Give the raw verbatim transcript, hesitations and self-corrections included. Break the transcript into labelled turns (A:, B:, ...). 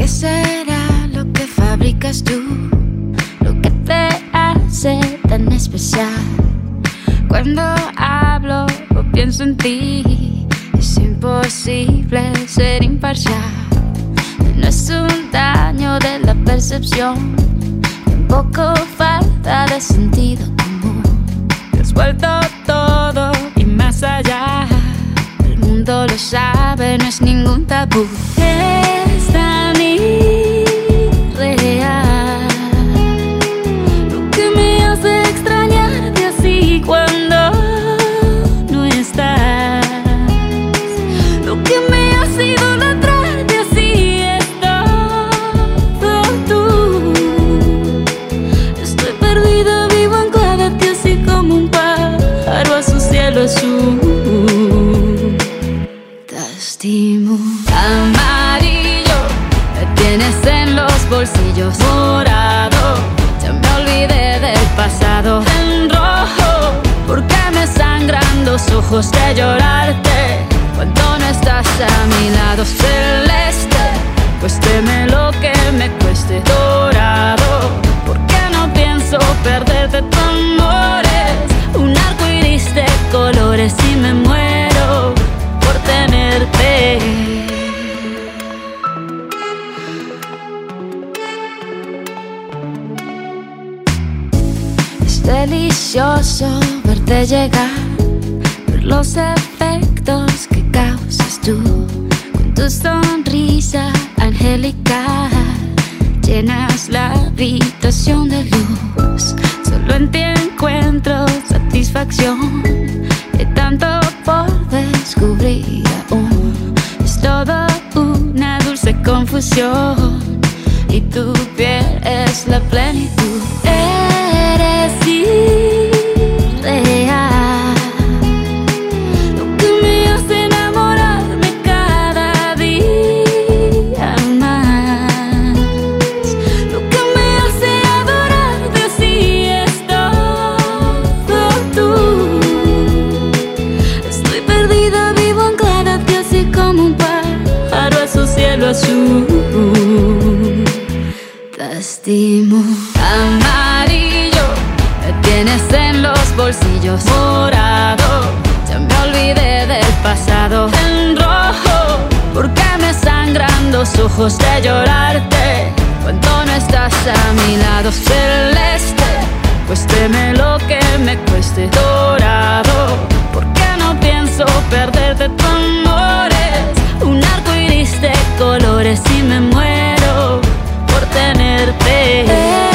A: ¿Qué será lo que fabricas tú? Lo que te hace tan especial. Cuando hablo o pienso en ti, es imposible ser imparcial. No es un daño de la percepción, tampoco falta de sentido común. Te has vuelto todo y más allá. El mundo lo sabe, no es ningún tabú. Es tan irreal lo que me hace extrañarte así cuando no estás. Lo que me hace idolatrarte así es todo tú. Estoy perdida, vivo anclada a ti así como un pájaro a su cielo azul. Te estimo. Amarillo, me tienes en los bolsillos. Morado, ya me olvidé del pasado. En rojo, porque me sangran los ojos de llorarte cuando no estás a mi lado. Celeste, cuésteme lo que me cueste. Dorado, porque no pienso perderte. Tu amor es un arco iris de colores y me muero por tenerte. Es delicioso verte llegar, ver los efectos que causas tú. Con tu sonrisa angelical llenas la habitación de luz. Solo en ti encuentro satisfacción, hay tanto por descubrir aún. Es toda una dulce confusión y tu piel es la plenitud. Eres irreal, lo que me hace enamorarme cada día más. Lo que me hace adorarte así es todo tú. Estoy perdida, vivo anclada a ti así como un pájaro a su cielo azul. Te estimo. Amarillo, me tienes en los bolsillos. Morado, ya me olvidé del pasado. En rojo, porque me sangran los ojos de llorarte cuando no estás a mi lado. Celeste, cuésteme lo que me cueste. Dorado, porque no pienso perderte. Tu amor es un arco iris de colores y me muero por tenerte.